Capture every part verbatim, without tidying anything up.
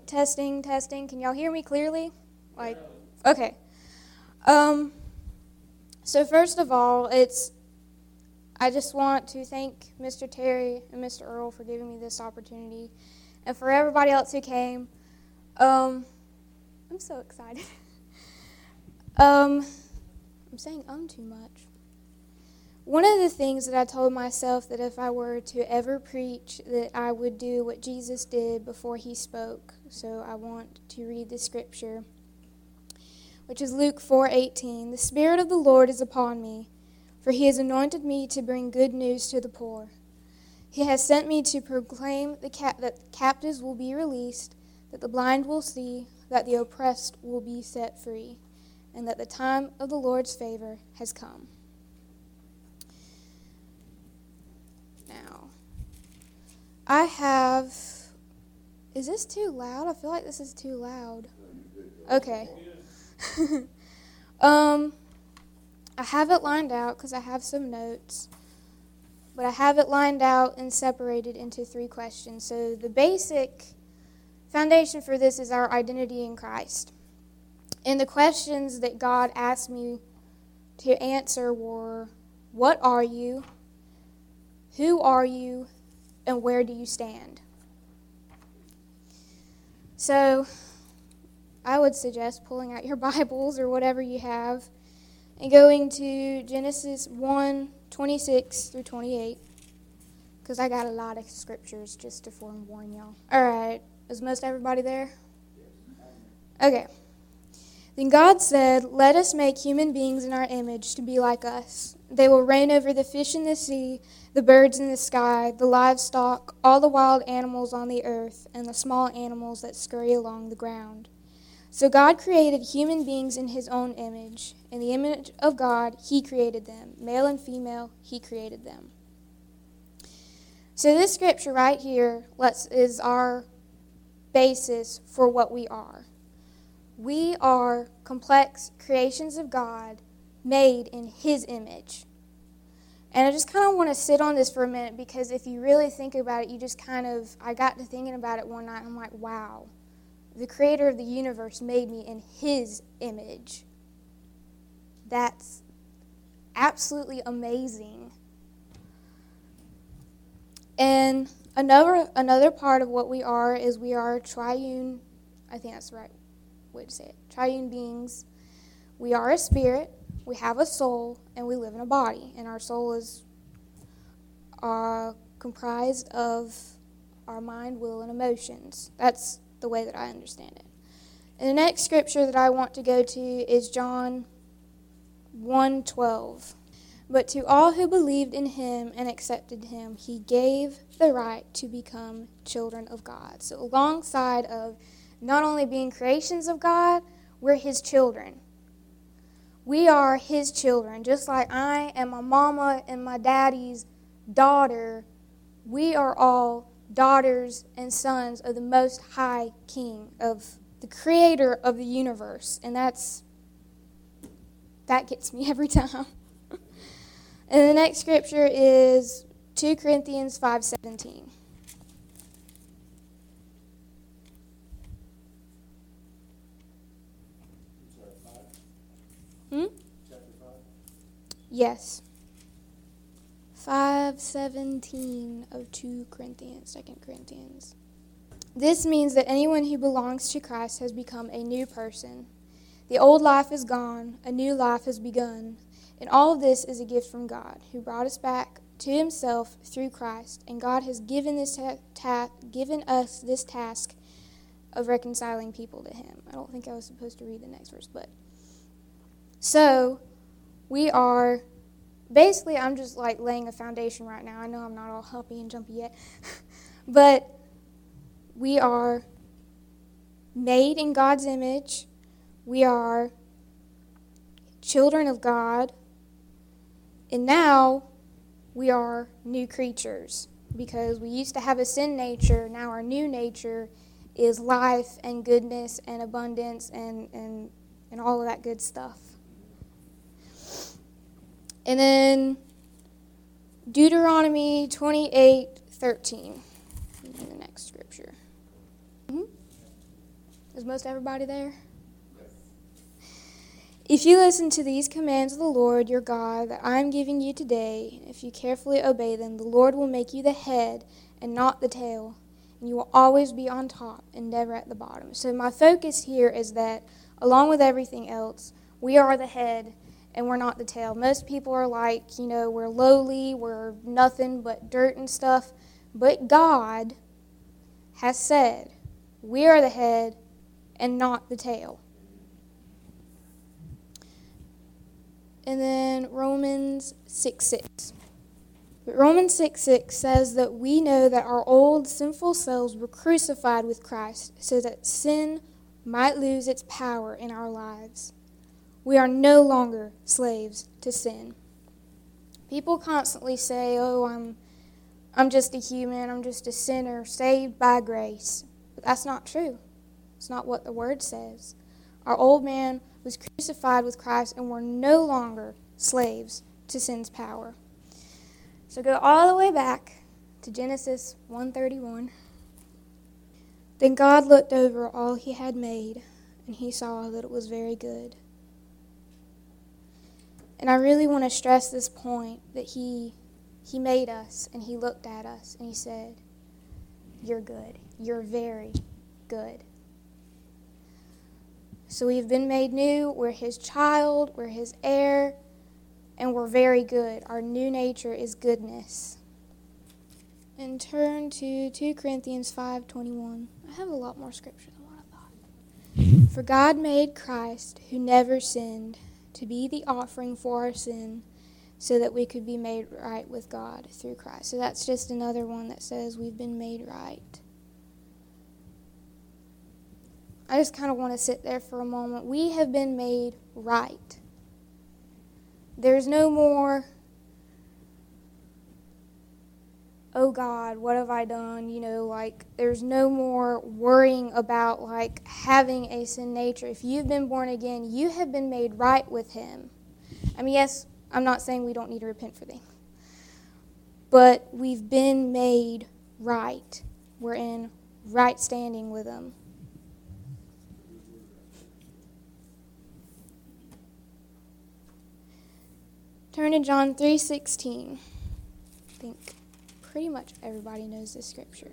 testing, testing. Can y'all hear me clearly? Like, okay. Um, so first of all, it's, I just want to thank Mister Terry and Mister Earl for giving me this opportunity, and for everybody else who came. Um, I'm so excited. um, I'm saying um too much. One of the things that I told myself that if I were to ever preach, that I would do what Jesus did before he spoke. So I want to read the scripture, which is Luke four eighteen. The Spirit of the Lord is upon me, for he has anointed me to bring good news to the poor. He has sent me to proclaim the cap- that the captives will be released, that the blind will see, that the oppressed will be set free, and that the time of the Lord's favor has come. Now, I have, is this too loud? I feel like this is too loud. Okay. um, I have it lined out because I have some notes, but I have it lined out and separated into three questions. So the basic foundation for this is our identity in Christ. And the questions that God asked me to answer were, what are you? Who are you? And where do you stand? So I would suggest pulling out your Bibles or whatever you have and going to Genesis one twenty-six through twenty-eight, because I got a lot of scriptures just to forewarn y'all. All right, is most everybody there? Okay. Then God said, let us make human beings in our image to be like us. They will reign over the fish in the sea, the birds in the sky, the livestock, all the wild animals on the earth, and the small animals that scurry along the ground. So God created human beings in his own image. In the image of God, he created them. Male and female, he created them. So this scripture right here lets, is our basis for what we are. We are complex creations of God made in his image. And I just kind of want to sit on this for a minute, because if you really think about it, you just kind of, I got to thinking about it one night, and I'm like, wow, the creator of the universe made me in his image. That's absolutely amazing. And another another part of what we are is we are triune, I think that's the right way to say it, triune beings. We are a spirit, we have a soul, and we live in a body. And our soul is uh, comprised of our mind, will, and emotions. That's the way that I understand it. And the next scripture that I want to go to is John one twelve. But to all who believed in him and accepted him, he gave the right to become children of God. So alongside of not only being creations of God, we're his children. We are his children. Just like I am my mama and my daddy's daughter, we are all daughters and sons of the Most High King, of the creator of the universe. And that's, that gets me every time. And the next scripture is two Corinthians five seventeen. Hmm? Chapter five? Yes. five seventeen of two Corinthians, Second Corinthians. This means that anyone who belongs to Christ has become a new person. The old life is gone, a new life has begun. And all of this is a gift from God, who brought us back to himself through Christ. And God has given this ta- ta- given us this task of reconciling people to him. I don't think I was supposed to read the next verse, but so we are, basically I'm just like laying a foundation right now. I know I'm not all hoppy and jumpy yet, but we are made in God's image. We are children of God. And now we are new creatures, because we used to have a sin nature. Now our new nature is life and goodness and abundance and, and, and all of that good stuff. And then Deuteronomy twenty-eight thirteen. The next scripture. Mm-hmm. Is most everybody there? If you listen to these commands of the Lord your God that I am giving you today, if you carefully obey them, the Lord will make you the head and not the tail, and you will always be on top and never at the bottom. So my focus here is that, along with everything else, we are the head and we're not the tail. Most people are like, you know, we're lowly, we're nothing but dirt and stuff, but God has said we are the head and not the tail. And then Romans six six. But Romans six six says that we know that our old sinful selves were crucified with Christ so that sin might lose its power in our lives. We are no longer slaves to sin. People constantly say, oh, I'm, I'm just a human, I'm just a sinner, saved by grace. But that's not true. It's not what the Word says. Our old man was crucified with Christ, and we're no longer slaves to sin's power. So go all the way back to Genesis one thirty-one. Then God looked over all he had made, and he saw that it was very good. And I really want to stress this point that he, he made us, and he looked at us, and he said, you're good. You're very good. So we've been made new, we're his child, we're his heir, and we're very good. Our new nature is goodness. And turn to two Corinthians five twenty-one. I have a lot more scripture than what I thought. For God made Christ, who never sinned, to be the offering for our sin, so that we could be made right with God through Christ. So that's just another one that says we've been made right. I just kind of want to sit there for a moment. We have been made right. There's no more, oh God, what have I done? You know, like, there's no more worrying about, like, having a sin nature. If you've been born again, you have been made right with him. I mean, yes, I'm not saying we don't need to repent for things. But we've been made right. We're in right standing with him. Turn to John three sixteen. I think pretty much everybody knows this scripture.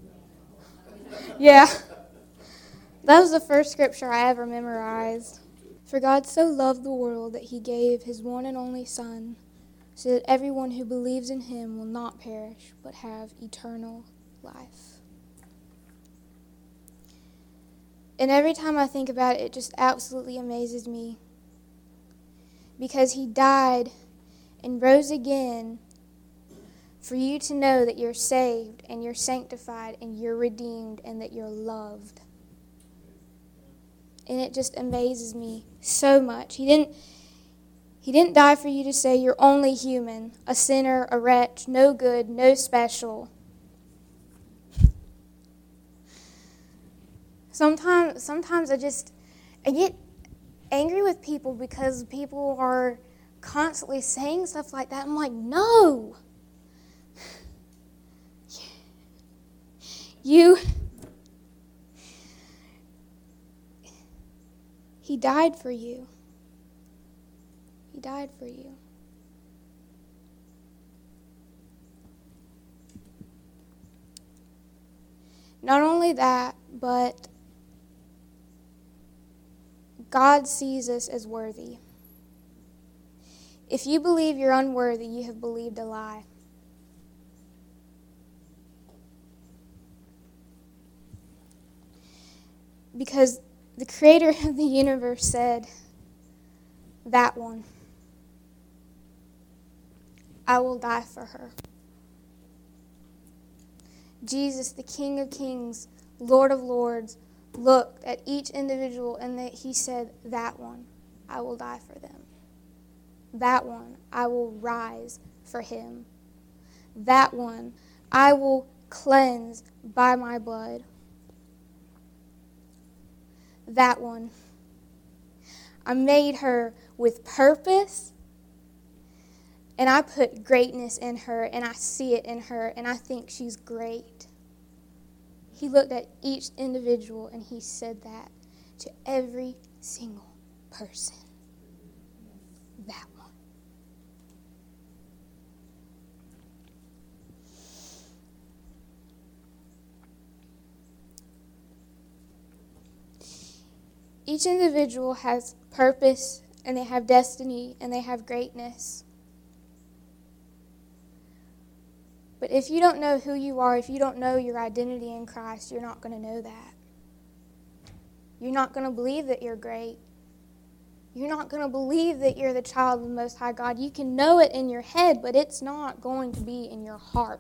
Yeah. That was the first scripture I ever memorized. For God so loved the world that he gave his one and only Son, so that everyone who believes in him will not perish, but have eternal life. And every time I think about it, it just absolutely amazes me. Because he died and rose again for you to know that you're saved and you're sanctified and you're redeemed and that you're loved. And it just amazes me so much. He didn't, he didn't die for you to say you're only human, a sinner, a wretch, no good, no special. Sometimes, sometimes I just, I get angry with people because people are constantly saying stuff like that. I'm like, no. You, he died for you. He died for you. Not only that, but God sees us as worthy. If you believe you're unworthy, you have believed a lie. Because the creator of the universe said, that one, I will die for her. Jesus, the King of Kings, Lord of Lords, looked at each individual and that he said, that one, I will die for them. That one, I will rise for him. That one, I will cleanse by my blood. That one, I made her with purpose, and I put greatness in her, and I see it in her, and I think she's great. He looked at each individual and he said that to every single person. That one. Each individual has purpose, and they have destiny, and they have greatness. But if you don't know who you are, if you don't know your identity in Christ, you're not going to know that. You're not going to believe that you're great. You're not going to believe that you're the child of the Most High God. You can know it in your head, but it's not going to be in your heart.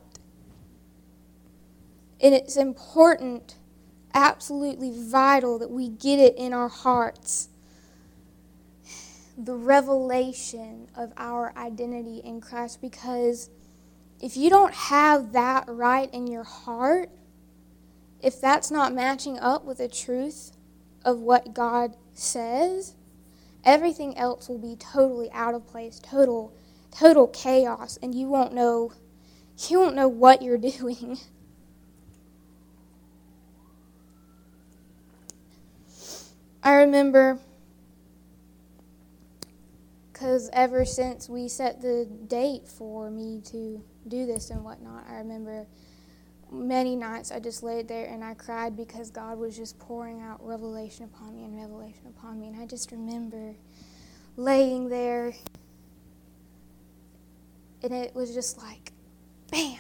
And it's important, absolutely vital, that we get it in our hearts. The revelation of our identity in Christ, because if you don't have that right in your heart, if that's not matching up with the truth of what God says, everything else will be totally out of place, total total chaos, and you won't know you won't know what you're doing. I remember, because ever since we set the date for me to do this and whatnot, I remember many nights I just laid there and I cried because God was just pouring out revelation upon me and revelation upon me. And I just remember laying there, and it was just like, bam.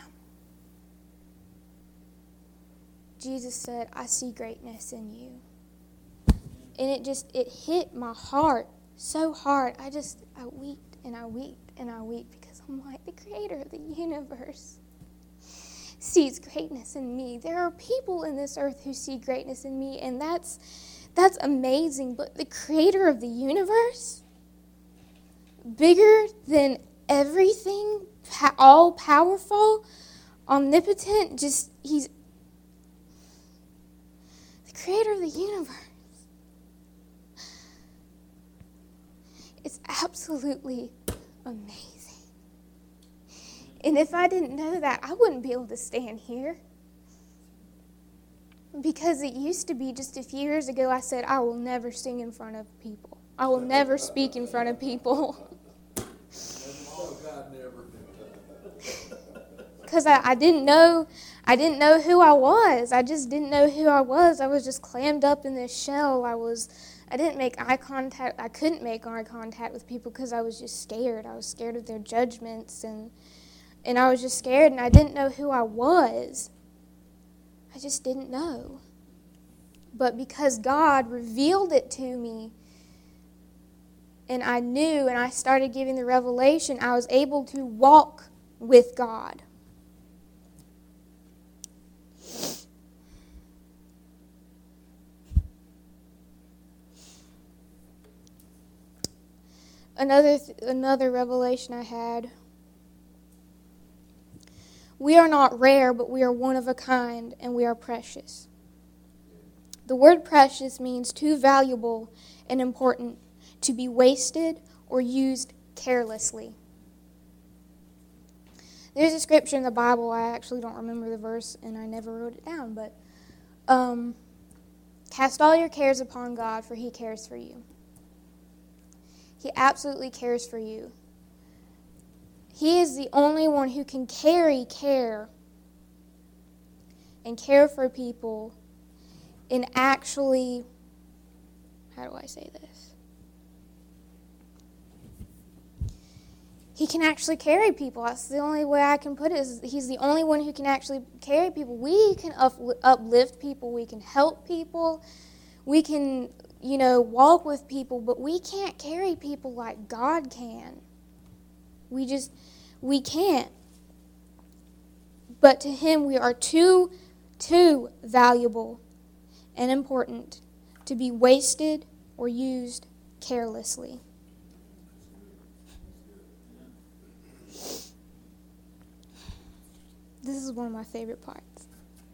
Jesus said, I see greatness in you. And it just, it hit my heart so hard. I just, I wept and I wept and I wept because I'm like, the creator of the universe sees greatness in me. There are people in this earth who see greatness in me, and that's that's amazing. But the creator of the universe, bigger than everything, all powerful, omnipotent, just, he's the creator of the universe. It's absolutely amazing. And if I didn't know that, I wouldn't be able to stand here. Because it used to be just a few years ago, I said, I will never sing in front of people. I will never speak in front of people. Because I, I didn't know, I didn't know who I was. I just didn't know who I was. I was just clammed up in this shell. I was, I didn't make eye contact. I couldn't make eye contact with people because I was just scared. I was scared of their judgments, and and I was just scared, and I didn't know who I was. I just didn't know. But because God revealed it to me, and I knew, and I started giving the revelation, I was able to walk with God. Another th- another revelation I had. We are not rare, but we are one of a kind, and we are precious. The word precious means too valuable and important to be wasted or used carelessly. There's a scripture in the Bible, I actually don't remember the verse, and I never wrote it down, but um, cast all your cares upon God, for He cares for you. He absolutely cares for you. He is the only one who can carry care and care for people and actually, how do I say this? He can actually carry people. That's the only way I can put it. Is he's the only one who can actually carry people. We can uplift people. We can help people. We can, you know, walk with people, but we can't carry people like God can. We just, we can't. But to Him, we are too, too valuable and important to be wasted or used carelessly. This is one of my favorite parts.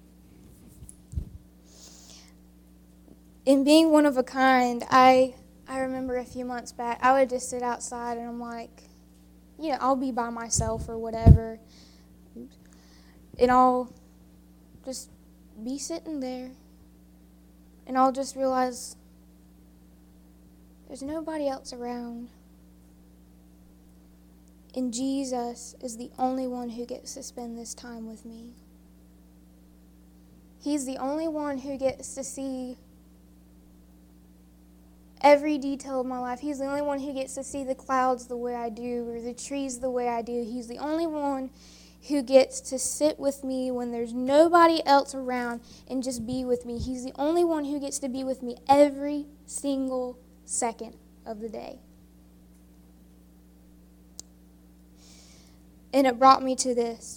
In being one of a kind, I I remember a few months back, I would just sit outside and I'm like, you know, I'll be by myself or whatever. And I'll just be sitting there, and I'll just realize there's nobody else around. And Jesus is the only one who gets to spend this time with me. He's the only one who gets to see every detail of my life. He's the only one who gets to see the clouds the way I do, or the trees the way I do. He's the only one who gets to sit with me when there's nobody else around and just be with me. He's the only one who gets to be with me every single second of the day. And it brought me to this.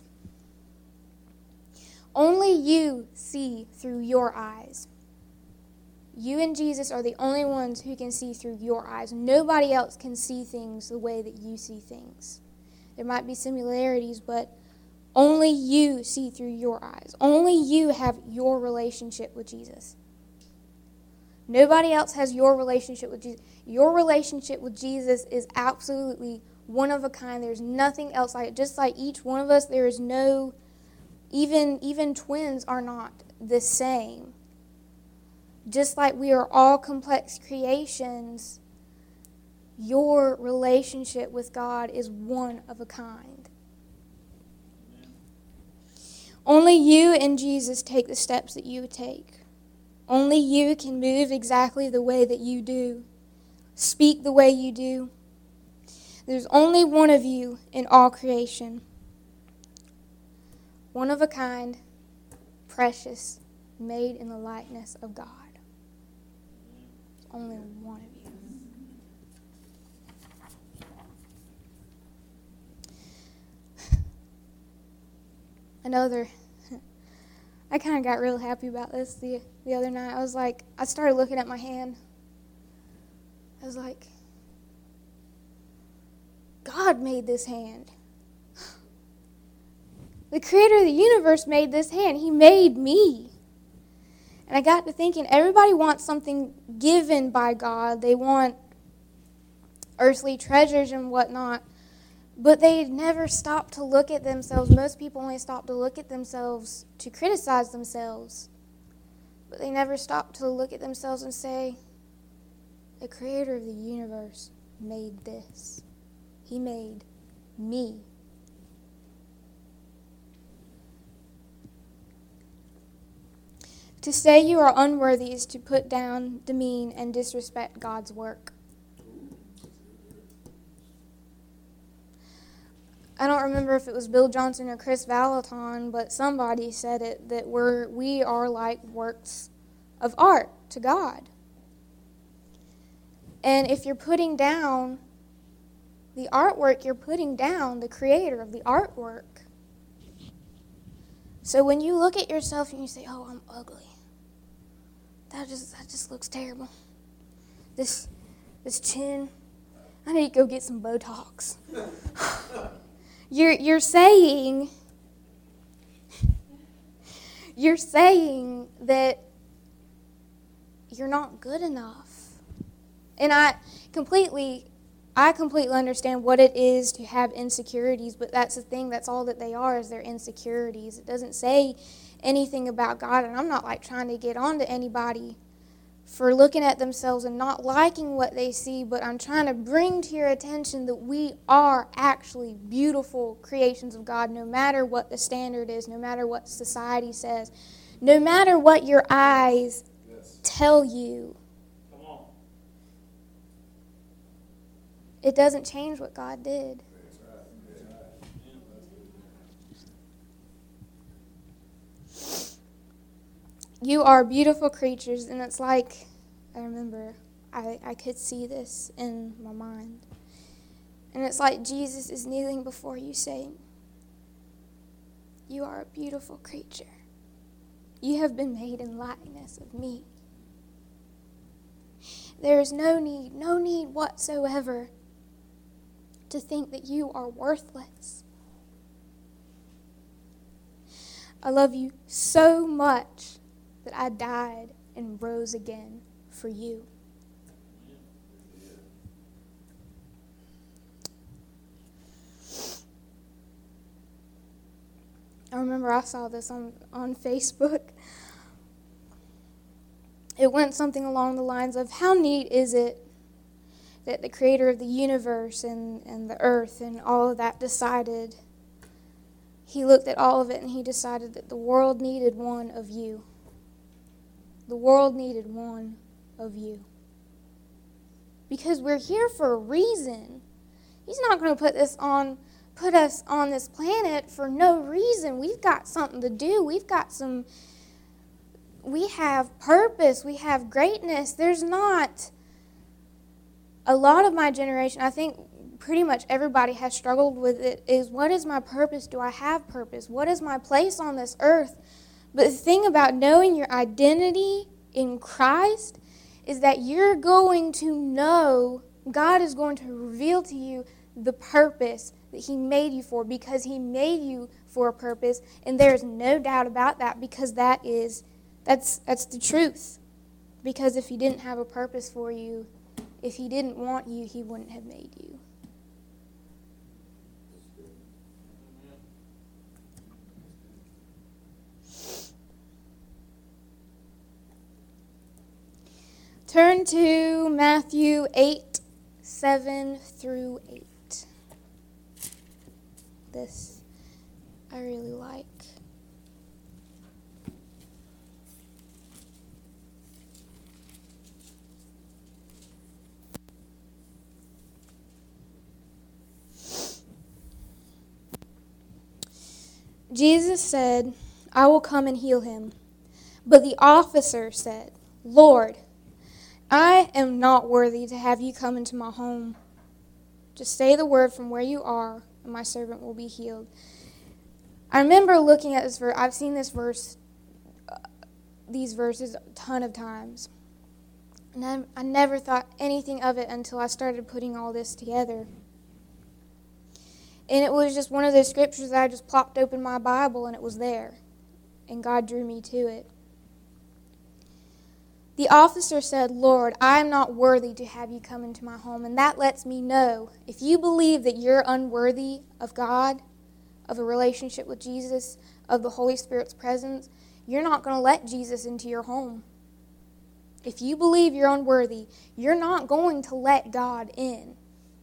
Only you see through your eyes. You and Jesus are the only ones who can see through your eyes. Nobody else can see things the way that you see things. There might be similarities, but only you see through your eyes. Only you have your relationship with Jesus. Nobody else has your relationship with Jesus. Your relationship with Jesus is absolutely one of a kind. There's nothing else like it. Just like each one of us, there is no, even, even twins are not the same. Just like we are all complex creations, your relationship with God is one of a kind. Amen. Only you and Jesus take the steps that you take. Only you can move exactly the way that you do, speak the way you do. There's only one of you in all creation. One of a kind, precious, made in the likeness of God. Only one of you. Another, I kind of got real happy about this the, the other night. I was like, I started looking at my hand. I was like, God made this hand. The creator of the universe made this hand. He made me. And I got to thinking, everybody wants something given by God. They want earthly treasures and whatnot. But they never stop to look at themselves. Most people only stop to look at themselves to criticize themselves. But they never stop to look at themselves and say, the creator of the universe made this. He made me. To say you are unworthy is to put down, demean, and disrespect God's work. I don't remember if it was Bill Johnson or Chris Valaton, but somebody said it, that we're, we are like works of art to God. And if you're putting down the artwork, you're putting down the creator of the artwork. So when you look at yourself and you say, oh, I'm ugly. That just that just looks terrible. This this chin, I need to go get some Botox. You're you're saying you're saying that you're not good enough. And I completely I completely understand what it is to have insecurities, but that's the thing, that's all that they are, is their insecurities. It doesn't say anything about God, and I'm not like trying to get on to anybody for looking at themselves and not liking what they see, but I'm trying to bring to your attention that we are actually beautiful creations of God, no matter what the standard is, no matter what society says, no matter what your eyes yes. tell you. Come on. It doesn't change what God did. You are beautiful creatures, and it's like, I remember, I, I could see this in my mind. And it's like Jesus is kneeling before you saying, you are a beautiful creature. You have been made in likeness of me. There is no need, no need whatsoever to think that you are worthless. I love you so much that I died and rose again for you. I remember I saw this on, on Facebook. It went something along the lines of, how neat is it that the creator of the universe and, and the earth and all of that decided, he looked at all of it and he decided that the world needed one of you. The world needed one of you. Because we're here for a reason. He's not going to put this on, put us on this planet for no reason. We've got something to do. We've got some, we have purpose. We have greatness. There's not, a lot of my generation, I think pretty much everybody has struggled with it, is what is my purpose? Do I have purpose? What is my place on this earth? But the thing about knowing your identity in Christ is that you're going to know, God is going to reveal to you the purpose that He made you for, because He made you for a purpose, and there's no doubt about that, because that is, that's that's the truth. Because if He didn't have a purpose for you, if He didn't want you, He wouldn't have made you. Turn to Matthew eight, seven through eight. This I really like. Jesus said, I will come and heal him. But the officer said, Lord, I am not worthy to have you come into my home. Just say the word from where you are, and my servant will be healed. I remember looking at this verse. I've seen this verse, uh, these verses a ton of times. And I, I never thought anything of it until I started putting all this together. And it was just one of those scriptures that I just plopped open my Bible and it was there. And God drew me to it. The officer said, Lord, I am not worthy to have you come into my home. And that lets me know, if you believe that you're unworthy of God, of a relationship with Jesus, of the Holy Spirit's presence, you're not going to let Jesus into your home. If you believe you're unworthy, you're not going to let God in.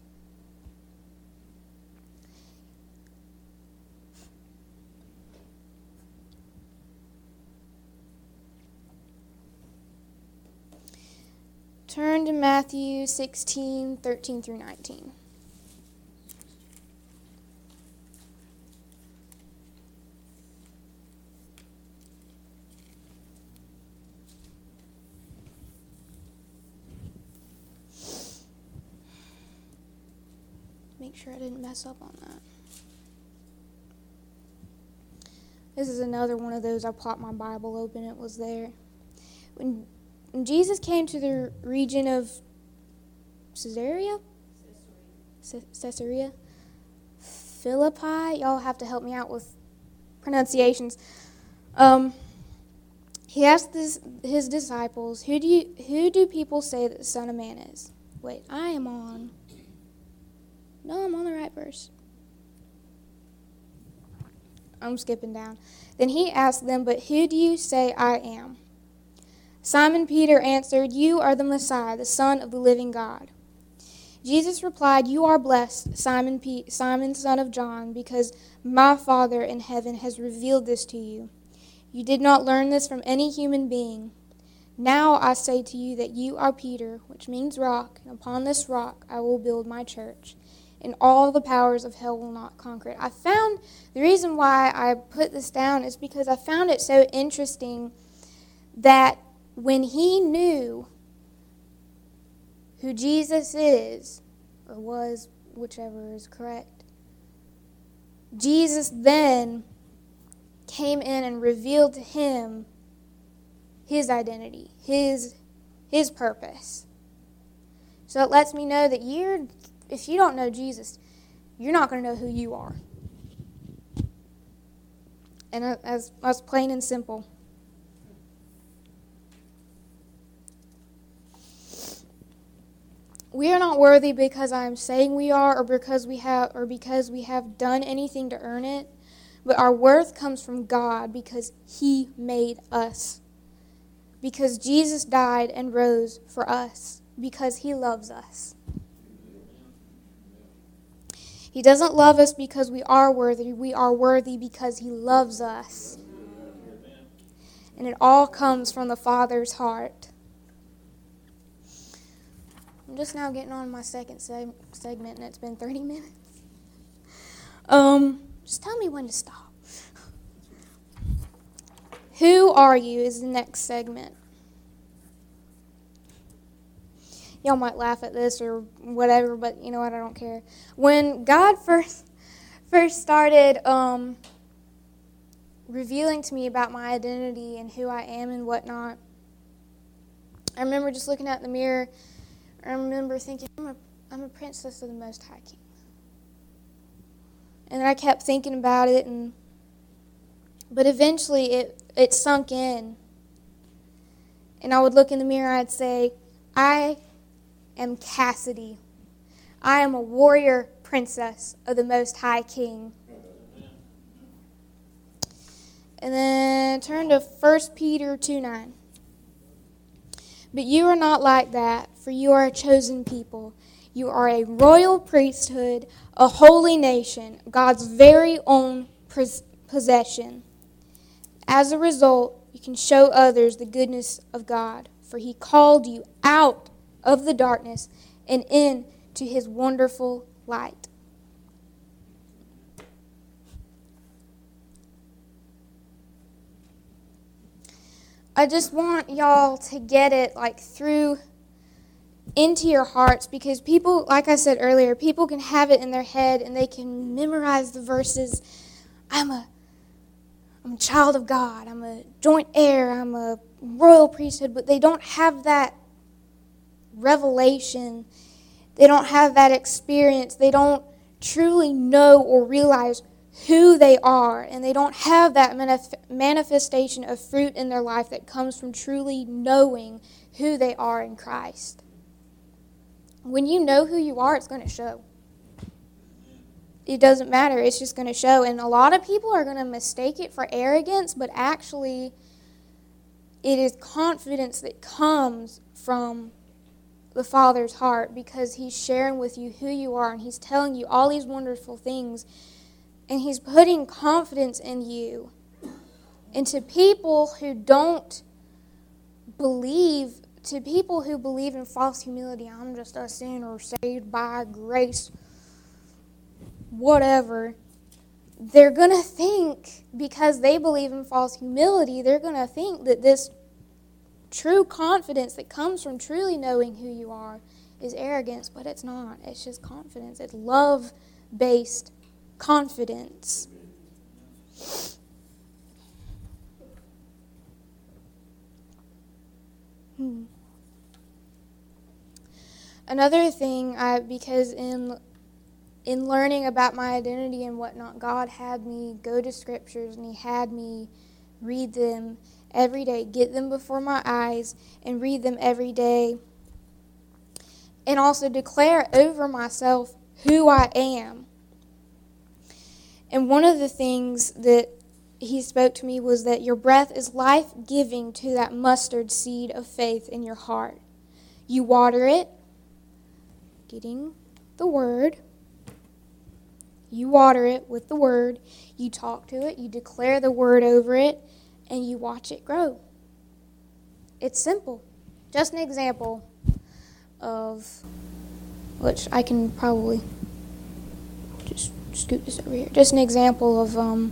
Turn to Matthew sixteen, thirteen through nineteen. Make sure I didn't mess up on that. This is another one of those I plopped my Bible open, it was there. When When Jesus came to the region of Caesarea? Caesarea. Caesarea? Philippi? Y'all have to help me out with pronunciations. Um, he asked his, his disciples, who do you, who do people say that the Son of Man is? Wait, I am on. No, I'm on the right verse. I'm skipping down. Then he asked them, but who do you say I am? Simon Peter answered, you are the Messiah, the Son of the living God. Jesus replied, you are blessed, Simon, P- Simon, son of John, because my Father in heaven has revealed this to you. You did not learn this from any human being. Now I say to you that you are Peter, which means rock, and upon this rock I will build my church, and all the powers of hell will not conquer it. I found, the reason why I put this down is because I found it so interesting that when he knew who Jesus is, or was, whichever is correct, Jesus then came in and revealed to him his identity, his, his purpose. So it lets me know that you're, if you don't know Jesus, you're not going to know who you are. And as, as plain and simple. We are not worthy because I am saying we are, or because we have, or because we have done anything to earn it. but our worth comes from God because He made us. Because Jesus died and rose for us. Because He loves us. He doesn't love us because we are worthy. We are worthy because He loves us. And it all comes from the Father's heart. I'm just now getting on my second seg- segment, and it's been thirty minutes. Um, just tell me when to stop. Who are you is the next segment. Y'all might laugh at this or whatever, but you know what? I don't care. When God first first started um, revealing to me about my identity and who I am and whatnot, I remember just looking at the mirror. I remember thinking, I'm a, I'm a princess of the Most High King. And then I kept thinking about it, and but eventually it, it sunk in. And I would look in the mirror and I'd say, I am Cassidy. I am a warrior princess of the Most High King. And then turn to First Peter two nine. But you are not like that, for you are a chosen people. You are a royal priesthood, a holy nation, God's very own possession. As a result, you can show others the goodness of God, for He called you out of the darkness and into His wonderful light. I just want y'all to get it like through into your hearts, because people, like I said earlier, people can have it in their head and they can memorize the verses. I'm a, I'm a child of God. I'm a joint heir. I'm a royal priesthood, but they don't have that revelation. They don't have that experience. They don't truly know or realize who they are, and they don't have that manif- manifestation of fruit in their life that comes from truly knowing who they are in Christ. When you know who you are, it's going to show. It doesn't matter. It's just going to show. And a lot of people are going to mistake it for arrogance, but actually it is confidence that comes from the Father's heart, because He's sharing with you who you are, and He's telling you all these wonderful things, and He's putting confidence in you. And to people who don't believe, to people who believe in false humility, I'm just a sinner saved by grace, whatever, they're going to think, because they believe in false humility, they're going to think that this true confidence that comes from truly knowing who you are is arrogance, but it's not. It's just confidence. It's love-based confidence. Hmm. Another thing, I because in in learning about my identity and whatnot, God had me go to scriptures, and He had me read them every day, get them before my eyes, and read them every day, and also declare over myself who I am. And one of the things that He spoke to me was that your breath is life-giving to that mustard seed of faith in your heart. You water it, getting the Word. You water it with the Word. You talk to it. You declare the Word over it, and you watch it grow. It's simple. Just an example of, which I can probably just scoot this over here. Just an example of um,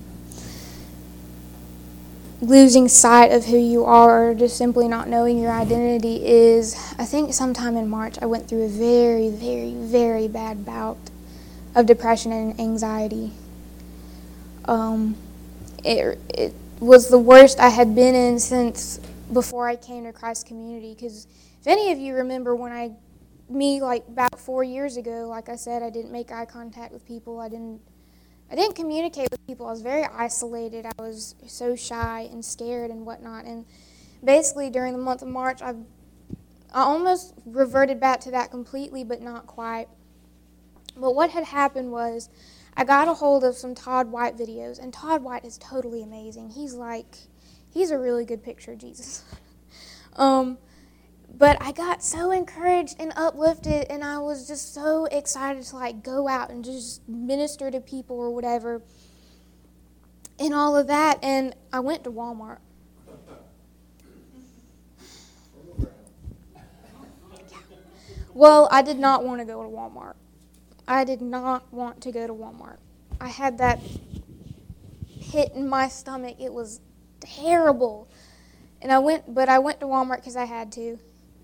losing sight of who you are, or just simply not knowing your identity is, I think sometime in March I went through a very, very, very bad bout of depression and anxiety. Um, it, it was the worst I had been in since before I came to Christ Community, because if any of you remember when I, me like about four years ago, like I said, I didn't make eye contact with people, I didn't I didn't communicate with people. I was very isolated. I was so shy and scared and whatnot. And basically during the month of March, I've, I almost reverted back to that completely, but not quite. But what had happened was I got a hold of some Todd White videos, and Todd White is totally amazing. He's like, he's a really good picture of Jesus. um, but I got so encouraged and uplifted, and I was just so excited to like go out and just minister to people or whatever, and all of that. And I went to Walmart. Well, I did not want to go to Walmart. I did not want to go to Walmart. I had that pit in my stomach. It was terrible. And I went, but I went to Walmart because I had to.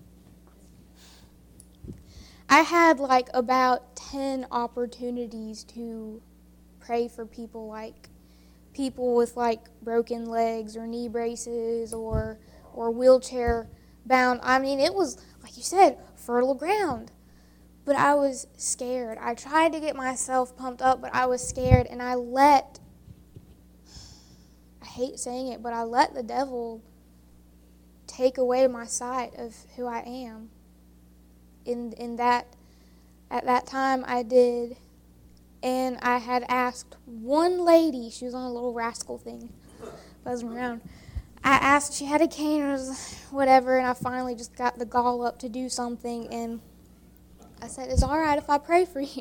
I had like about ten opportunities to pray for people, like people with like broken legs or knee braces or or wheelchair bound. I mean, it was, like you said, fertile ground. But I was scared. I tried to get myself pumped up, but I was scared, and I let, I hate saying it, but I let the devil take away my sight of who I am. In in that, at that time I did, and I had asked one lady, she was on a little rascal thing, buzzing around. I asked, she had a cane or whatever, and I finally just got the gall up to do something, and I said, "It's all right if I pray for you."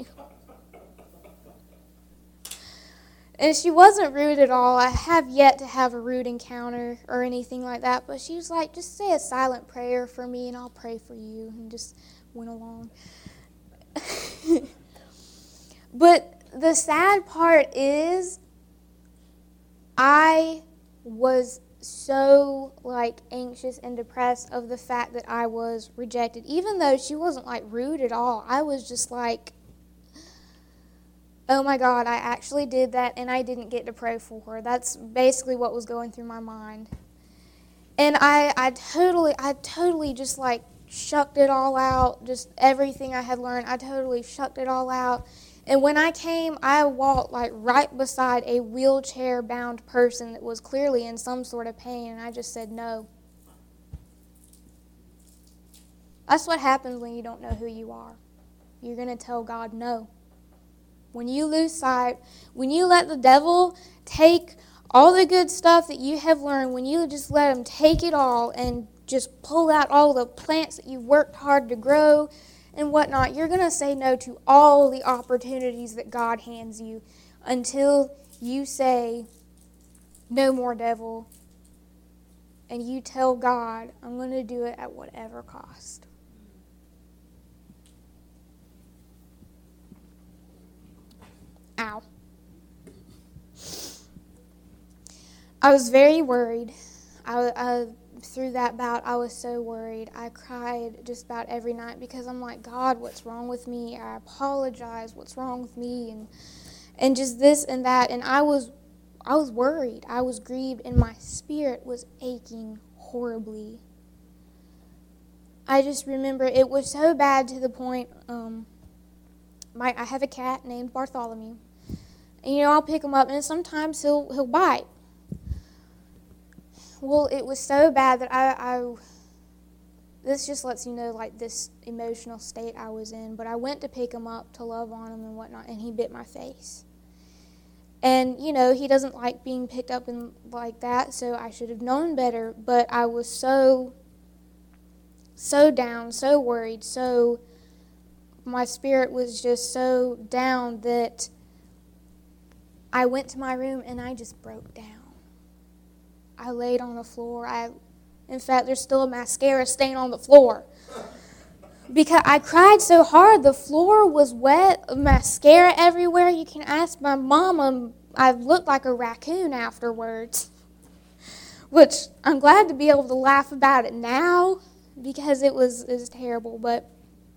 And she wasn't rude at all. I have yet to have a rude encounter or anything like that, but she was like, "Just say a silent prayer for me, and I'll pray for you," and just went along. But the sad part is, I was so like anxious and depressed of the fact that I was rejected, even though she wasn't like rude at all. I was just like, oh my God, I actually did that and I didn't get to pray for her. That's basically what was going through my mind. And I, I totally, I totally just like shucked it all out, just everything I had learned, I totally shucked it all out. And when I came, I walked like right beside a wheelchair-bound person that was clearly in some sort of pain, and I just said no. That's what happens when you don't know who you are. You're going to tell God no. When you lose sight, when you let the devil take all the good stuff that you have learned, when you just let him take it all and just pull out all the plants that you've worked hard to grow and whatnot, you're going to say no to all the opportunities that God hands you until you say, "No more, devil," and you tell God, "I'm going to do it at whatever cost." Ow. I was very worried. I, I Through that bout, I was so worried. I cried just about every night because I'm like, "God, what's wrong with me? I apologize. What's wrong with me?" And and just this and that. And I was, I was worried. I was grieved, and my spirit was aching horribly. I just remember it was so bad to the point. Um, my I have a cat named Bartholomew, and you know I'll pick him up, and sometimes he'll he'll bite. Well, it was so bad that I, I, this just lets you know, like, this emotional state I was in. But I went to pick him up to love on him and whatnot, and he bit my face. And, you know, he doesn't like being picked up and like that, so I should have known better. But I was so, so down, so worried, so, my spirit was just so down that I went to my room and I just broke down. I laid on the floor. I, in fact, there's still a mascara stain on the floor. Because I cried so hard, the floor was wet, mascara everywhere. You can ask my mama. I looked like a raccoon afterwards. Which I'm glad to be able to laugh about it now because it was, it was terrible. But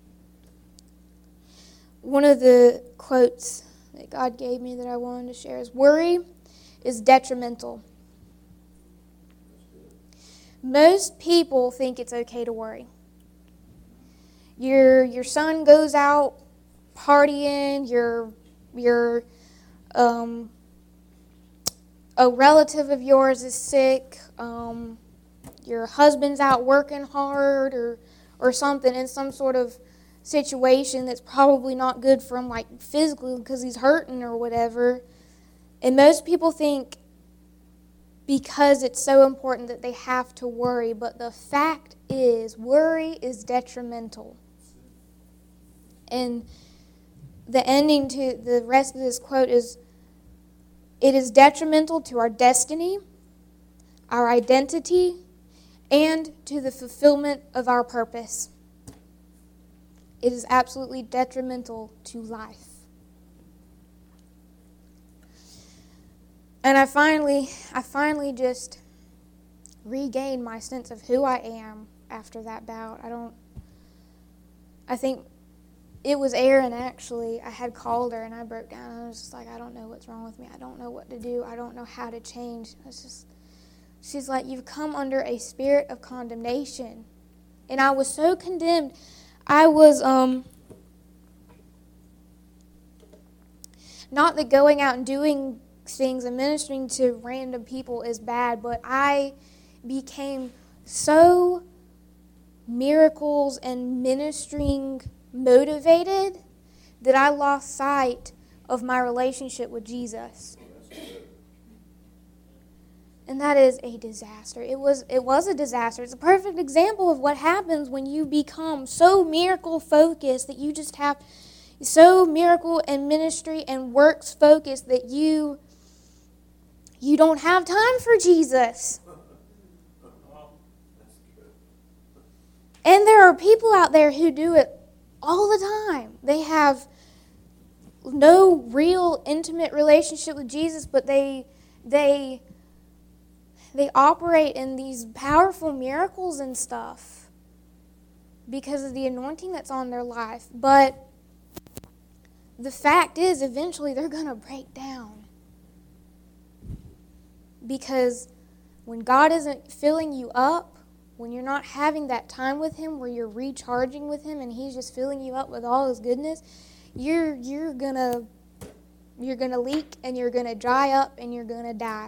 one of the quotes that God gave me that I wanted to share is, "Worry is detrimental." Most people think it's okay to worry. Your your son goes out partying. Your your um, a relative of yours is sick. Um, your husband's out working hard, or or something in some sort of situation that's probably not good for him, like physically, because he's hurting or whatever. And most people think because it's so important that they have to worry, but the fact is, worry is detrimental. And the ending to the rest of this quote is, it is detrimental to our destiny, our identity, and to the fulfillment of our purpose. It is absolutely detrimental to life. And I finally, I finally just regained my sense of who I am after that bout. I don't, I think it was Erin, actually. I had called her and I broke down. I was just like, I don't know what's wrong with me. I don't know what to do. I don't know how to change. It's just, she's like, you've come under a spirit of condemnation. And I was so condemned. I was, um, not that going out and doing things and ministering to random people is bad, but I became so miracles and ministering motivated that I lost sight of my relationship with Jesus. And that is a disaster. It was it was a disaster. It's a perfect example of what happens when you become so miracle focused that you just have so miracle and ministry and works focused that you you don't have time for Jesus. And there are people out there who do it all the time. They have no real intimate relationship with Jesus, but they they they operate in these powerful miracles and stuff because of the anointing that's on their life. But the fact is, eventually they're going to break down. Because when God isn't filling you up, when you're not having that time with Him where you're recharging with Him and He's just filling you up with all His goodness, you're you're gonna you're gonna leak and you're gonna dry up and you're gonna die.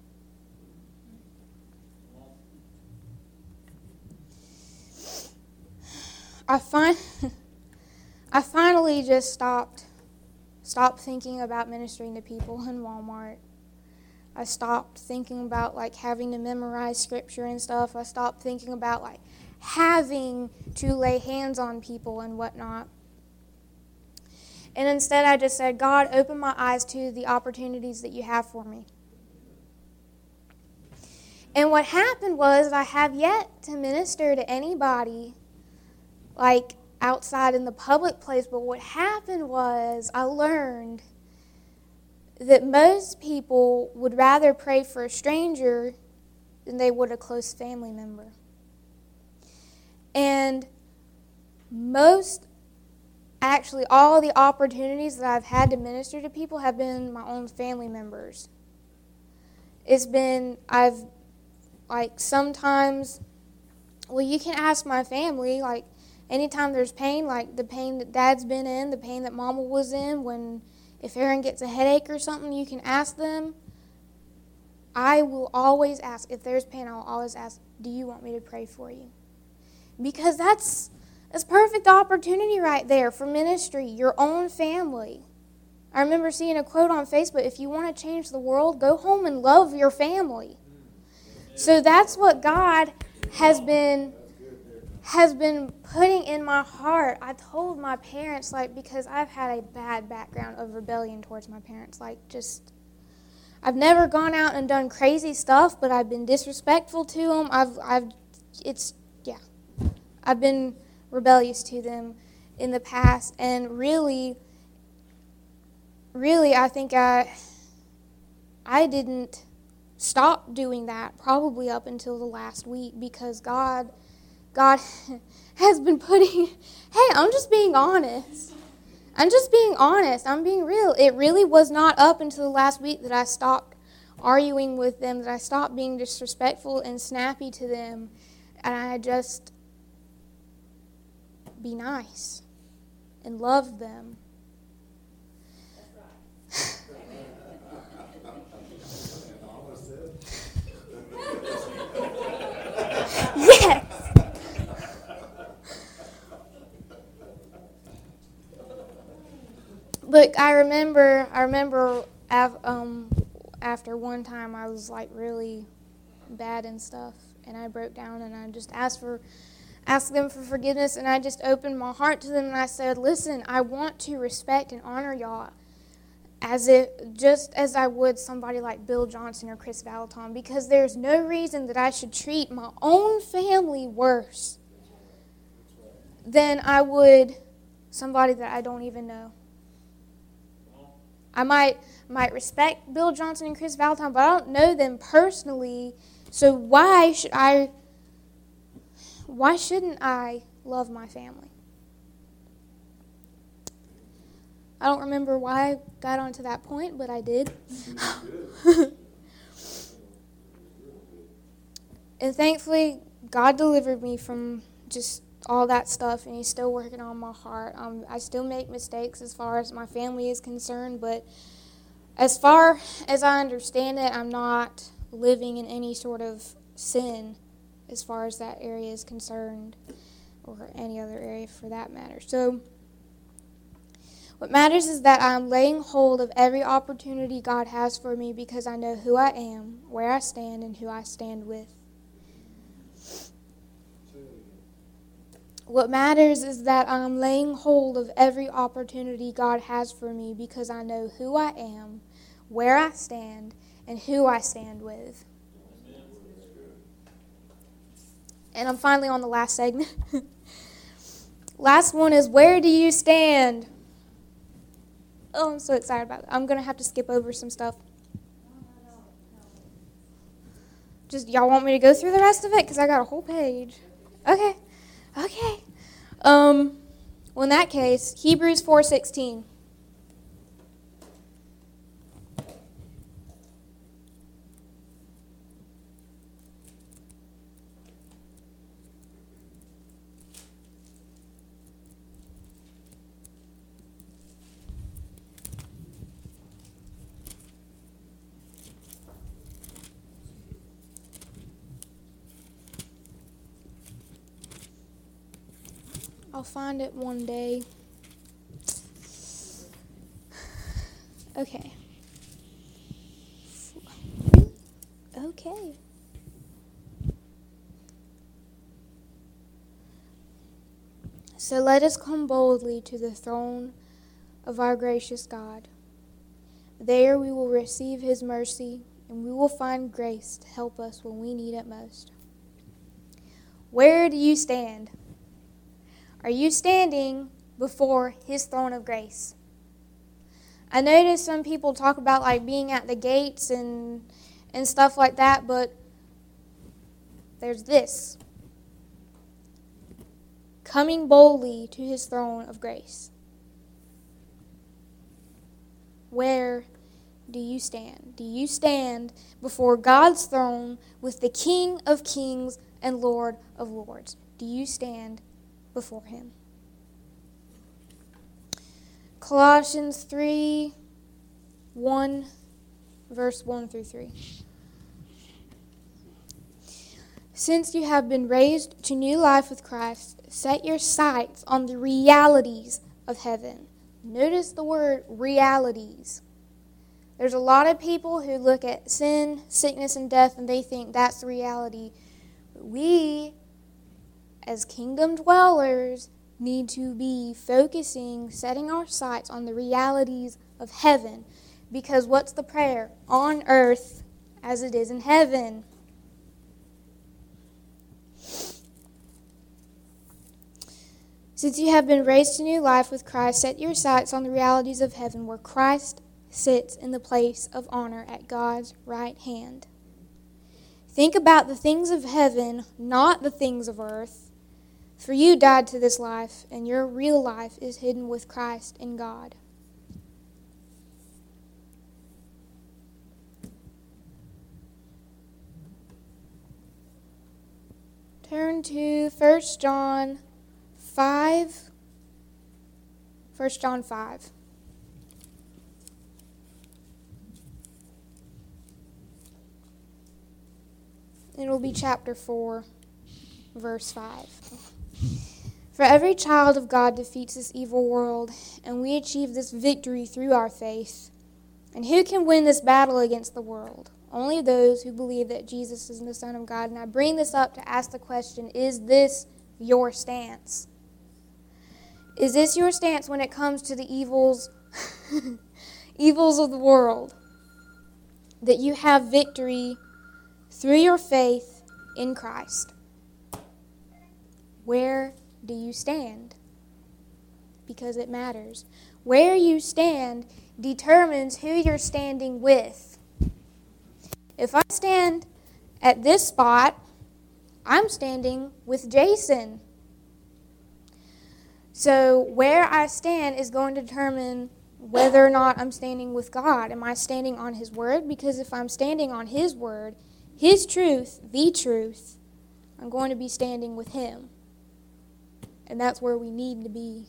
I find I finally just stopped stopped thinking about ministering to people in Walmart. I stopped thinking about like having to memorize scripture and stuff. I stopped thinking about like having to lay hands on people and whatnot. And instead I just said, God, open my eyes to the opportunities that you have for me. And what happened was I have yet to minister to anybody like outside in the public place, but what happened was I learned that most people would rather pray for a stranger than they would a close family member. And most, actually all the opportunities that I've had to minister to people have been my own family members. It's been, I've, like sometimes, well, you can ask my family, like anytime there's pain, like the pain that Dad's been in, the pain that Mama was in, when if Erin gets a headache or something, you can ask them. I will always ask, if there's pain, I'll always ask, do you want me to pray for you? Because that's that's perfect opportunity right there for ministry, your own family. I remember seeing a quote on Facebook, if you want to change the world, go home and love your family. So that's what God has been has been putting in my heart. I told my parents, like, because I've had a bad background of rebellion towards my parents, like, just, I've never gone out and done crazy stuff, but I've been disrespectful to them. I've, I've, it's, yeah, I've been rebellious to them in the past, and really, really, I think I, I didn't stop doing that probably up until the last week, because God God has been putting, hey, I'm just being honest. I'm just being honest. I'm being real. It really was not up until the last week that I stopped arguing with them, that I stopped being disrespectful and snappy to them, and I just be nice and love them. Yes. But I remember, I remember av- um, after one time I was like really bad and stuff, and I broke down and I just asked for, asked them for forgiveness, and I just opened my heart to them and I said, listen, I want to respect and honor y'all as if just as I would somebody like Bill Johnson or Chris Valaton, because there's no reason that I should treat my own family worse than I would somebody that I don't even know. I might might respect Bill Johnson and Chris Valaton, but I don't know them personally. So why should I? Why shouldn't I love my family? I don't remember why I got onto that point, but I did. And thankfully, God delivered me from just all that stuff, and He's still working on my heart. Um, I still make mistakes as far as my family is concerned, but as far as I understand it, I'm not living in any sort of sin as far as that area is concerned, or any other area for that matter. So what matters is that I'm laying hold of every opportunity God has for me because I know who I am, where I stand, and who I stand with. What matters is that I'm laying hold of every opportunity God has for me because I know who I am, where I stand, and who I stand with. And I'm finally on the last segment. Last one is, where do you stand? Oh, I'm so excited about it. I'm going to have to skip over some stuff. Just, y'all want me to go through the rest of it? Because I got a whole page. Okay. Okay. Um, well, in that case, Hebrews four sixteen. I'll find it one day. Okay. Okay. So let us come boldly to the throne of our gracious God. There we will receive His mercy, and we will find grace to help us when we need it most. Where do you stand? Are you standing before His throne of grace? I notice some people talk about like being at the gates and and stuff like that, but there's this. Coming boldly to His throne of grace. Where do you stand? Do you stand before God's throne with the King of Kings and Lord of Lords? Do you stand before Him? Colossians three, one, verse one through three. Since you have been raised to new life with Christ, set your sights on the realities of heaven. Notice the word realities. There's a lot of people who look at sin, sickness, and death, and they think that's the reality. But we, as kingdom dwellers, need to be focusing, setting our sights on the realities of heaven. Because what's the prayer? On earth as it is in heaven. Since you have been raised to new life with Christ, set your sights on the realities of heaven, where Christ sits in the place of honor at God's right hand. Think about the things of heaven, not the things of earth. For you died to this life, and your real life is hidden with Christ in God. Turn to First John five. First John five. It'll be chapter four, verse five. For every child of God defeats this evil world, and we achieve this victory through our faith. And who can win this battle against the world? Only those who believe that Jesus is the Son of God. And I bring this up to ask the question, is this your stance? Is this your stance when it comes to the evils, evils of the world? That you have victory through your faith in Christ. Where do you stand? Because it matters. Where you stand determines who you're standing with. If I stand at this spot, I'm standing with Jason. So where I stand is going to determine whether or not I'm standing with God. Am I standing on His Word? Because if I'm standing on His Word, His truth, the truth, I'm going to be standing with Him. And that's where we need to be.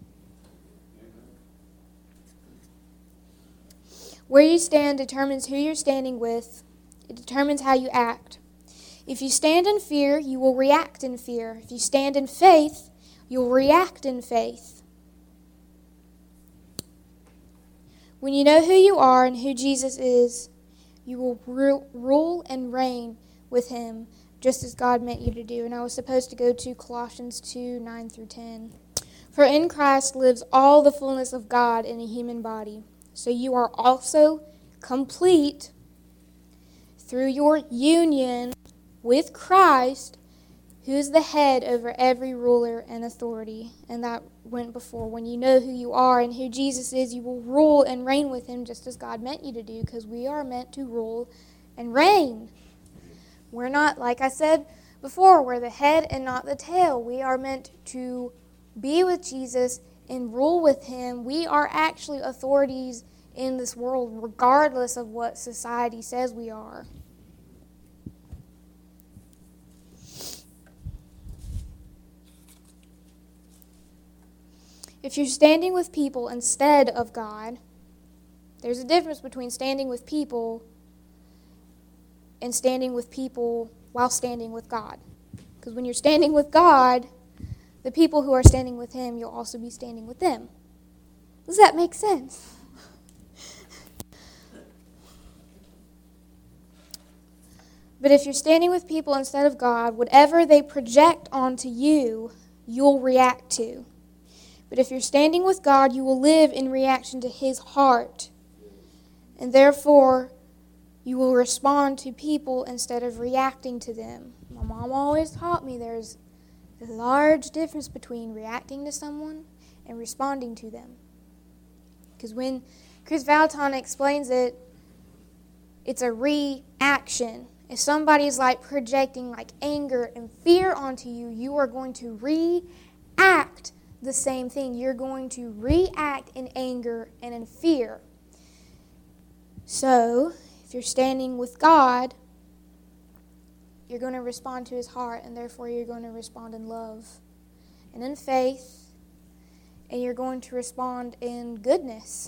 Where you stand determines who you're standing with. It determines how you act. If you stand in fear, you will react in fear. If you stand in faith, you'll react in faith. When you know who you are and who Jesus is, you will ru- rule and reign with Him, just as God meant you to do. And I was supposed to go to Colossians two, nine through ten. For in Christ lives all the fullness of God in a human body. So you are also complete through your union with Christ, who is the head over every ruler and authority. And that went before. When you know who you are and who Jesus is, you will rule and reign with Him just as God meant you to do, because we are meant to rule and reign. We're not, like I said before, we're the head and not the tail. We are meant to be with Jesus and rule with Him. We are actually authorities in this world, regardless of what society says we are. If you're standing with people instead of God, there's a difference between standing with people and standing with people while standing with God. Because when you're standing with God, the people who are standing with Him, you'll also be standing with them. Does that make sense? But if you're standing with people instead of God, whatever they project onto you, you'll react to. But if you're standing with God, you will live in reaction to His heart. And therefore, you will respond to people instead of reacting to them. My mom always taught me there's a large difference between reacting to someone and responding to them. Because when Chris Valentine explains it, it's a reaction. If somebody's like projecting like anger and fear onto you, you are going to react the same thing. You're going to react in anger and in fear. So, if you're standing with God, you're going to respond to His heart, and therefore you're going to respond in love and in faith, and you're going to respond in goodness.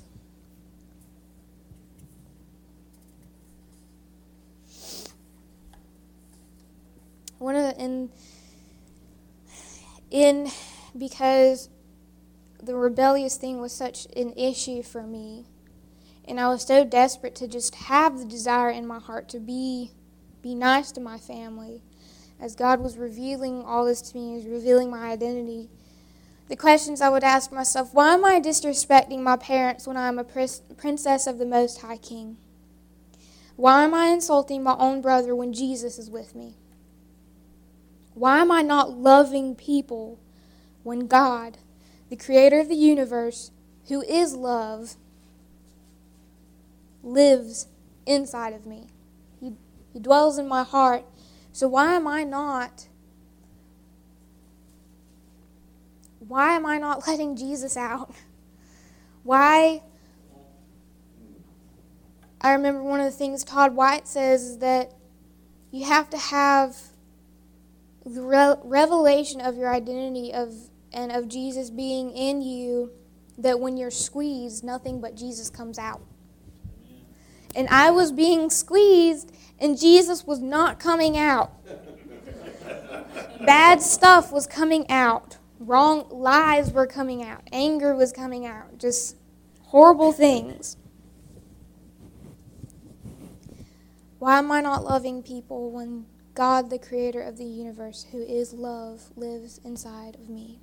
One of the, in in because the rebellious thing was such an issue for me, and I was so desperate to just have the desire in my heart to be be nice to my family. As God was revealing all this to me, He was revealing my identity. The questions I would ask myself: why am I disrespecting my parents when I am a princess of the Most High King? Why am I insulting my own brother when Jesus is with me? Why am I not loving people when God, the creator of the universe, who is love, lives inside of me? He, he dwells in my heart. So why am I not, why am I not letting Jesus out? Why? I remember one of the things Todd White says is that you have to have the re- revelation of your identity of and of Jesus being in you, that when you're squeezed, nothing but Jesus comes out. And I was being squeezed, and Jesus was not coming out. Bad stuff was coming out. wrong lies were coming out. Anger was coming out. Just horrible things. Why am I not loving people when God, the creator of the universe, who is love, lives inside of me?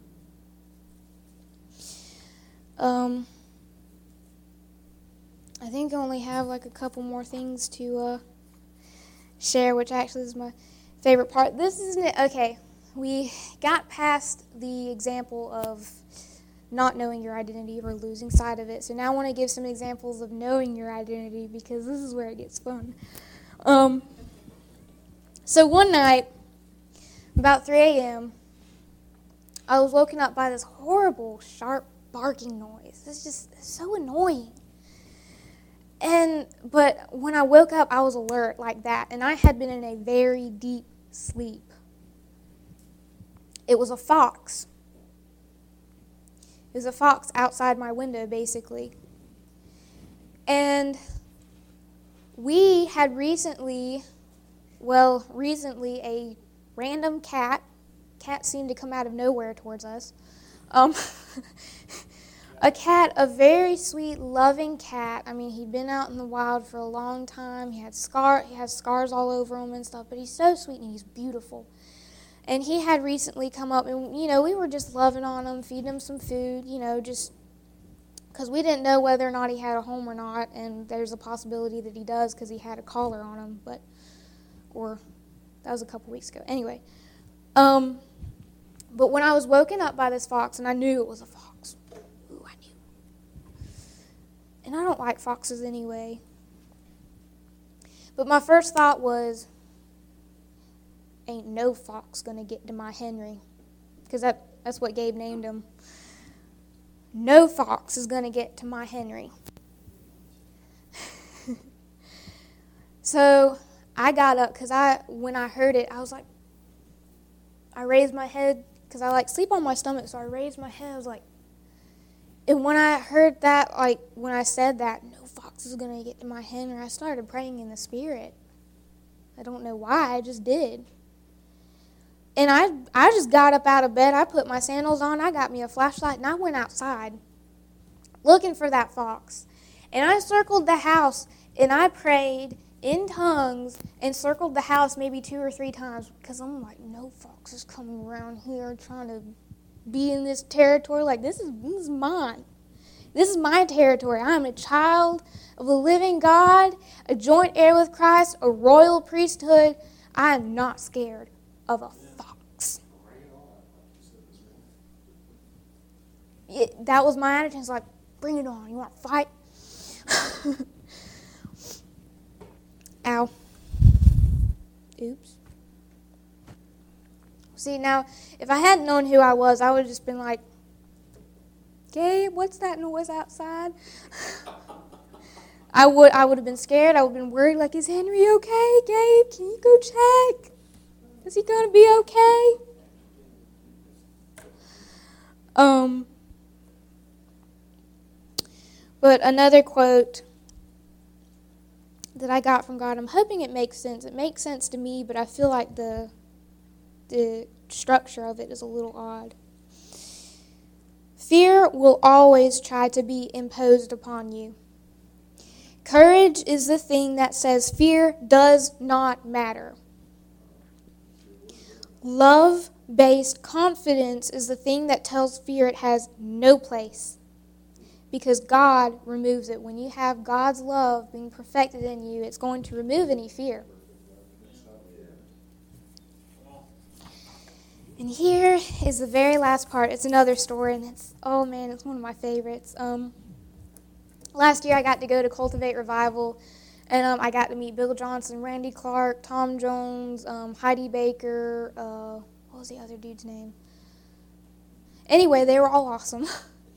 Um, I think I only have like a couple more things to uh, share, which actually is my favorite part. This isn't it. Okay, we got past the example of not knowing your identity or losing sight of it. So now I want to give some examples of knowing your identity, because this is where it gets fun. Um, so one night, about three a.m., I was woken up by this horrible, sharp barking noise. It's just so annoying. And but when I woke up, I was alert like that, and I had been in a very deep sleep. It was a fox. It was a fox outside my window, basically. And we had recently, well, recently a random cat, cat seemed to come out of nowhere towards us. Um, a cat, a very sweet, loving cat. I mean, he'd been out in the wild for a long time. He had scar, he has scars all over him and stuff, but he's so sweet and he's beautiful. And he had recently come up, and, you know, we were just loving on him, feeding him some food, you know, just because we didn't know whether or not he had a home or not, and there's a possibility that he does because he had a collar on him, but, or that was a couple weeks ago. Anyway, um, but when I was woken up by this fox, and I knew it was a fox, ooh, I knew. And I don't like foxes anyway. But my first thought was, ain't no fox going to get to my Henry. Because that, that's what Gabe named him. No fox is going to get to my Henry. So I got up because I, when I heard it, I was like, I raised my head because I like sleep on my stomach. So I raised my head. I was like, and when I heard that, like when I said that, no fox is going to get to my Henry, I started praying in the spirit. I don't know why, I just did. And I I just got up out of bed, I put my sandals on, I got me a flashlight, and I went outside looking for that fox. And I circled the house, and I prayed in tongues and circled the house maybe two or three times, because I'm like, no fox is coming around here trying to be in this territory. Like, this is, this is mine. This is my territory. I am a child of the living God, a joint heir with Christ, a royal priesthood. I am not scared of a fox. It, that was my attitude. It's like, bring it on. You want to fight? Ow. Oops. See, now, if I hadn't known who I was, I would have just been like, Gabe, what's that noise outside? I would I would have been scared. I would have been worried, like, is Henry okay, Gabe? Can you go check? Is he going to be okay? Um, but another quote that I got from God, I'm hoping it makes sense. It makes sense to me, but I feel like the the structure of it is a little odd. Fear will always try to be imposed upon you. Courage is the thing that says fear does not matter. Love-based confidence is the thing that tells fear it has no place, because God removes it. When you have God's love being perfected in you, it's going to remove any fear. And here is the very last part. It's another story, and it's, oh man, it's one of my favorites. Um, last year I got to go to Cultivate Revival, and um, I got to meet Bill Johnson, Randy Clark, Tom Jones, um, Heidi Baker, uh, what was the other dude's name? Anyway, they were all awesome.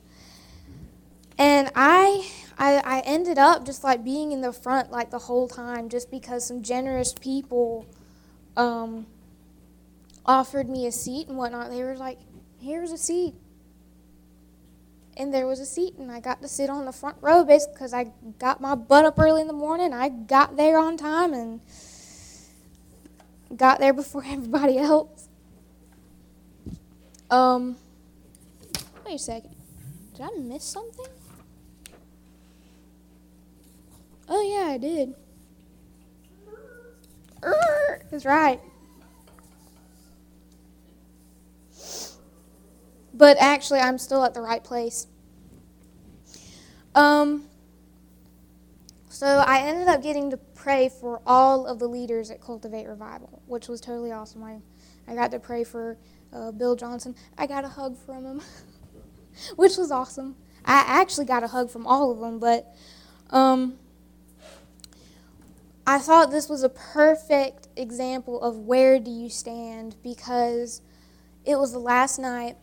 And I, I I ended up just like being in the front like the whole time, just because some generous people um, offered me a seat and whatnot. They were like, here's a seat. And there was a seat, and I got to sit on the front row basically because I got my butt up early in the morning. I got there on time and got there before everybody else. Um, Wait a second. Did I miss something? Oh, yeah, I did. That's right. But actually, I'm still at the right place. Um, so I ended up getting to pray for all of the leaders at Cultivate Revival, which was totally awesome. I, I got to pray for uh, Bill Johnson. I got a hug from him, which was awesome. I actually got a hug from all of them, but um, I thought this was a perfect example of where do you stand, because it was the last night,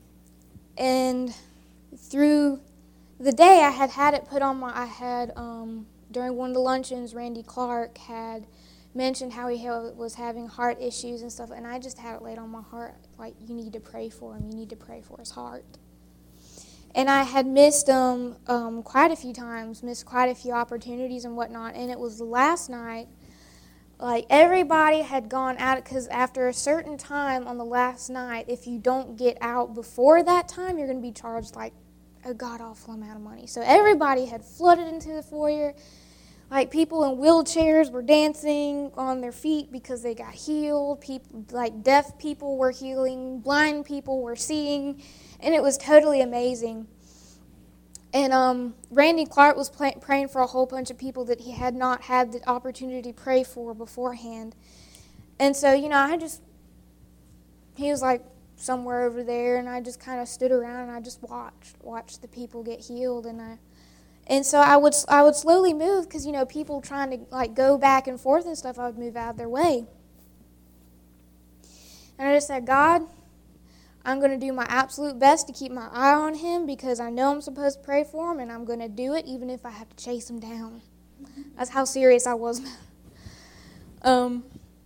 and through the day I had had it put on my, I had, um, during one of the luncheons, Randy Clark had mentioned how he was having heart issues and stuff, and I just had it laid on my heart, like, you need to pray for him, you need to pray for his heart. And I had missed him um, quite a few times, missed quite a few opportunities and whatnot, and it was the last night, like, everybody had gone out, because after a certain time on the last night, if you don't get out before that time, you're going to be charged, like, a god-awful amount of money. So everybody had flooded into the foyer. Like, people in wheelchairs were dancing on their feet because they got healed. People, like, deaf people were healing. Blind people were seeing. And it was totally amazing. And um, Randy Clark was play, praying for a whole bunch of people that he had not had the opportunity to pray for beforehand. And so, you know, I just, he was like somewhere over there, and I just kind of stood around and I just watched, watched the people get healed. And I, and so I would, I would slowly move, because, you know, people trying to like go back and forth and stuff, I would move out of their way. And I just said, God, I'm going to do my absolute best to keep my eye on him, because I know I'm supposed to pray for him, and I'm going to do it even if I have to chase him down. That's how serious I was. um,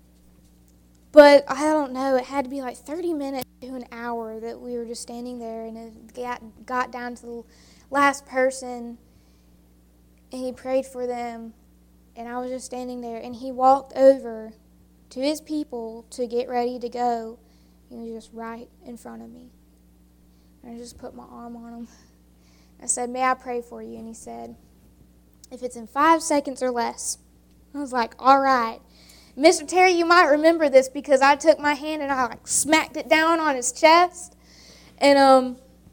but I don't know, it had to be like thirty minutes to an hour that we were just standing there, and it got, got down to the last person, and he prayed for them, and I was just standing there, and he walked over to his people to get ready to go. He was just right in front of me. And I just put my arm on him. I said, may I pray for you? And he said, if it's in five seconds or less. I was like, all right. Mister Terry, you might remember this, because I took my hand and I like smacked it down on his chest. And um,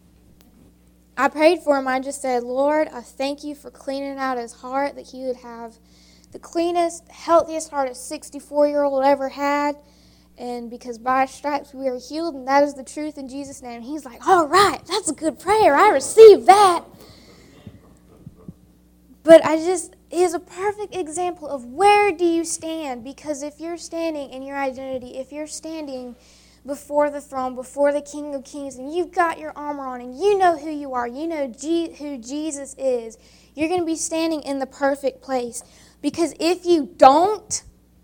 I prayed for him. I just said, Lord, I thank you for cleaning out his heart, that he would have the cleanest, healthiest heart a sixty-four-year-old ever had. And because by stripes we are healed, and that is the truth in Jesus' name. He's like, all right, that's a good prayer. I received that. But I just, it is a perfect example of where do you stand. Because if you're standing in your identity, if you're standing before the throne, before the King of Kings, and you've got your armor on, and you know who you are, you know G- who Jesus is, you're going to be standing in the perfect place. Because if you don't,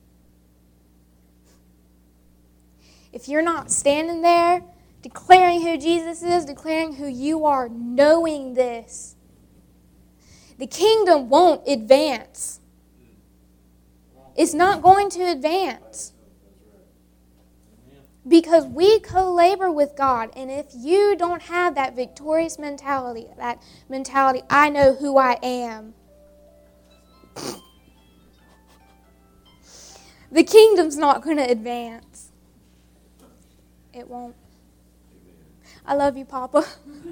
if you're not standing there declaring who Jesus is, declaring who you are, knowing this, the kingdom won't advance. It's not going to advance. Because we co-labor with God, and if you don't have that victorious mentality, that mentality, I know who I am, the kingdom's not going to advance. It won't. I love you, Papa.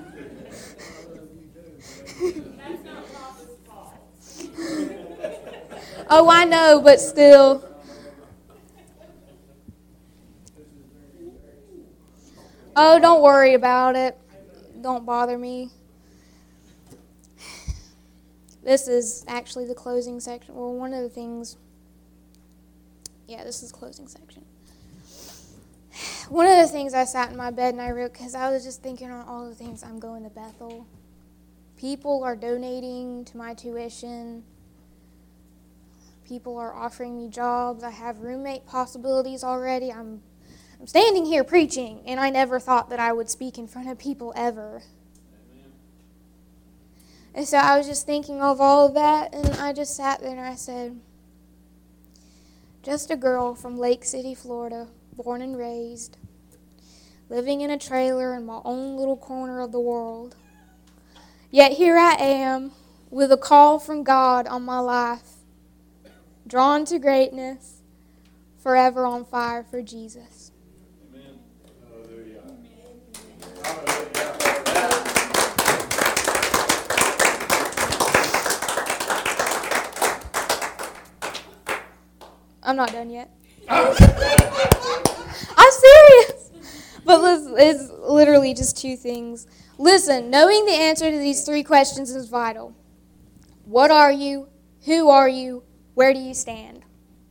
That's not Papa's fault. Oh, I know, but still. Oh, don't worry about it. Don't bother me. This is actually the closing section. Well, one of the things. Yeah, this is the closing section. One of the things I sat in my bed and I wrote, because I was just thinking on all the things. I'm going to Bethel. People are donating to my tuition. People are offering me jobs. I have roommate possibilities already. I'm I'm standing here preaching, and I never thought that I would speak in front of people ever. Amen. And so I was just thinking of all of that, and I just sat there and I said, just a girl from Lake City, Florida, born and raised, living in a trailer in my own little corner of the world. Yet here I am with a call from God on my life, drawn to greatness, forever on fire for Jesus. Amen. Hallelujah. I'm not done yet. I'm serious. But listen, it's literally just two things. Listen, knowing the answer to these three questions is vital. What are you? Who are you? Where do you stand?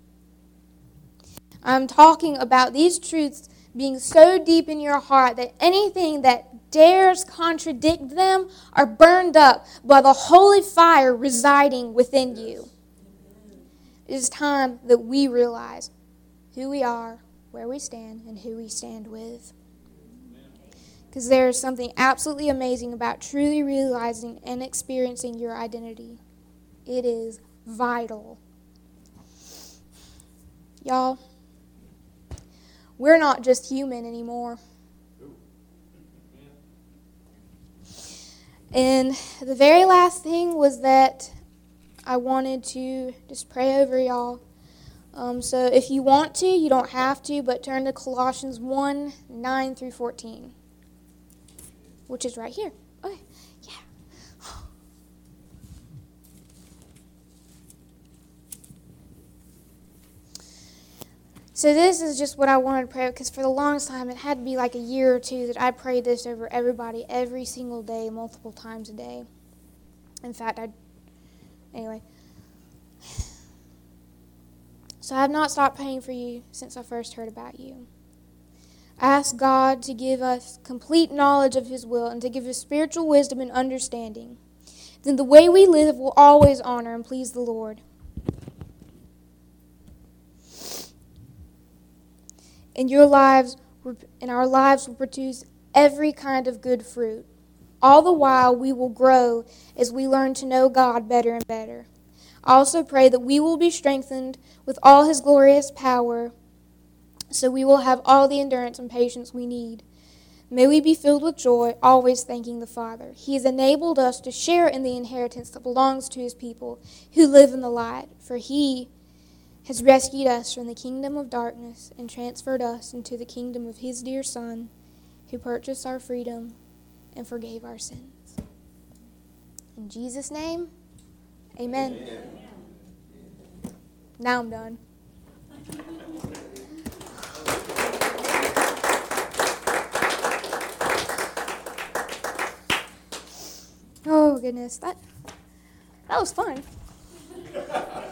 I'm talking about these truths being so deep in your heart that anything that dares contradict them are burned up by the holy fire residing within you. It is time that we realize who we are, where we stand, and who we stand with. Because there is something absolutely amazing about truly realizing and experiencing your identity. It is vital. Y'all, we're not just human anymore. And the very last thing was that I wanted to just pray over y'all. Um, so if you want to, you don't have to, but turn to Colossians one, nine through fourteen. Which is right here. Okay, yeah. So this is just what I wanted to pray, because for the longest time, it had to be like a year or two that I prayed this over everybody every single day, multiple times a day. In fact, I, anyway. So I have not stopped praying for you since I first heard about you. I ask God to give us complete knowledge of His will and to give us spiritual wisdom and understanding. Then the way we live will always honor and please the Lord. And your lives, and our lives will produce every kind of good fruit. All the while we will grow as we learn to know God better and better. I also pray that we will be strengthened with all His glorious power, so we will have all the endurance and patience we need. May we be filled with joy, always thanking the Father. He has enabled us to share in the inheritance that belongs to His people who live in the light, for He has rescued us from the kingdom of darkness and transferred us into the kingdom of His dear Son, who purchased our freedom and forgave our sins. In Jesus' name, amen. Amen. Now I'm done. Oh, goodness. That, that was fun.